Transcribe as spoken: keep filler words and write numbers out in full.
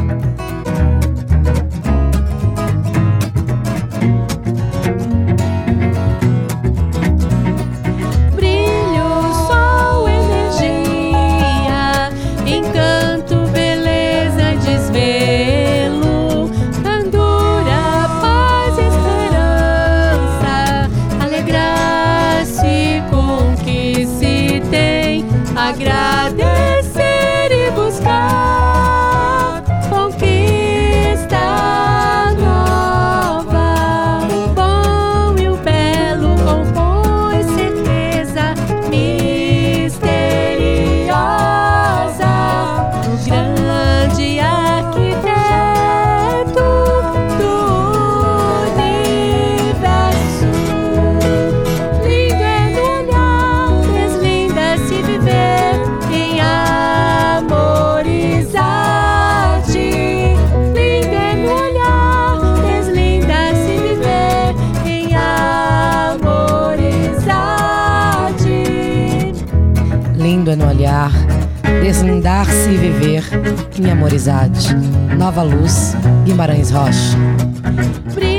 Agradecer e buscar conquista nova. O bom e o belo compõe certeza misteriosa. O grande arquiteto do universo. Lindo é no olhar, deslinda se viver em amorizade. Lindo é no olhar, deslinda se viver em amorizade. Lindo é no olhar, deslindar-se e viver em amorizade. Nova Luz, Guimarães Rocha.